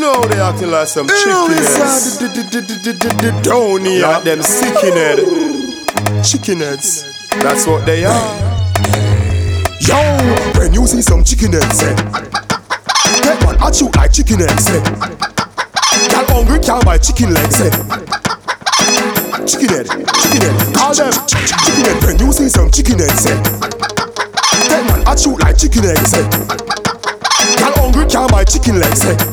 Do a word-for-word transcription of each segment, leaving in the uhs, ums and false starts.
know they acting like some chicken heads. Down here, like them sicken head. Chicken heads, that's what they are. Yo, when you see some chicken heads, eh, that man at you like chicken heads, eh. Y'all hungry can't buy chicken legs, eh. Chicken head, chicken head, call them chicken head. When you see some chicken heads, eh, that man at you like chicken eggs, eh. Y'all hungry can't buy chicken legs, eh.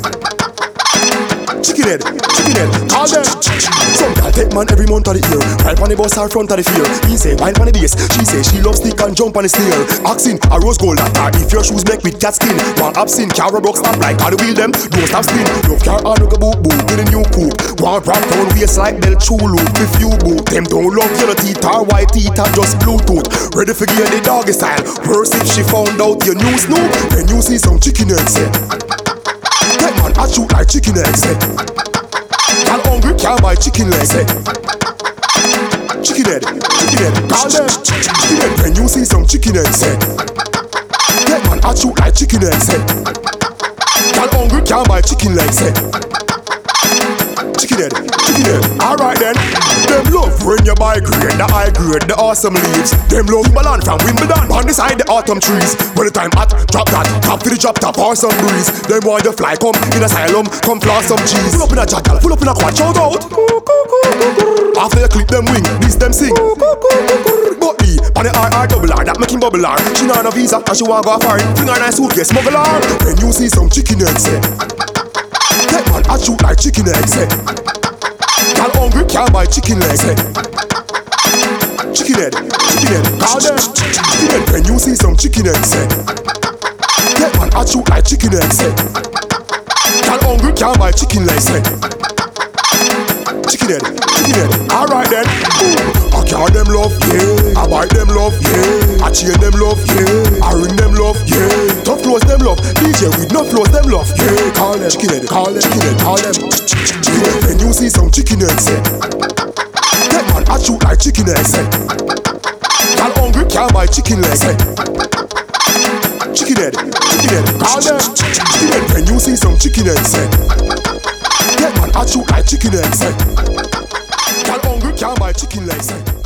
Chicken head, chicken head, call them. Some girl take man every month of the year. Right on the bus or front of the field. He say wine on the base. She say she loves stick and jump on the steel. Oxen, a rose gold that tar. If your shoes make with cat skin. One absent, car rock stop like how the wheel them. Don't stop spin. Love car on the boot boot with a new coupe. One rock down waist like Del Chulu. If you boot them don't love yellow teeth or white teeth or just Bluetooth. Ready for get the doggy style. Worse if she found out your new Snoop. When you see some chicken eggs, eh. That man at you like chicken eggs, eh. Y'all hungry can't buy chicken legs, eh. Chicken head, chicken head, call them chicken head. When you see some chicken eggs, eh. That man at you like chicken eggs, eh. Y'all hungry can't buy chicken legs, eh. Chicken head, chicken head. Alright then. Them love when you buy grade, the high grade, the awesome leaves. Them love Timberland from Wimbledon. On the side the autumn trees. When the time hot, drop that. Top to the drop top or some breeze. Them want you fly, come in asylum, come floss some cheese. Pull up in a jackal, pull up in a quad, shout out. After you clip them wing, this them sing. But me, on the R R double R, that make him bubble R. She not on a visa, and she want go foreign. Fling her nice suitcase, smuggle her. When you see some chicken eggs, eh. That man at you like chicken eggs, eh. Y'all hungry can't buy chicken legs, eh. Chicken head, chicken head, call them chicken head. When you see some chicken eggs, eh. That man at you like chicken eggs, eh. Y'all hungry can't buy chicken legs, eh. Chicken head, chicken head. Alright then. I carry them love, yeah. I buy them love, yeah. I chain them love, yeah. I ring them love, yeah. Tough clothes them love. D J with no flows them love, yeah. Call them chicken head, call them chicken head, call them chicken head. When you see some chicken eggs, eh. That man at you like chicken eggs, eh. Y'all hungry can't buy chicken legs, eh. Chicken head, chicken head, call them chicken head. When you see some chicken eggs, eh. That man at you like chicken eggs, eh. Y'all hungry can't buy chicken legs, eh.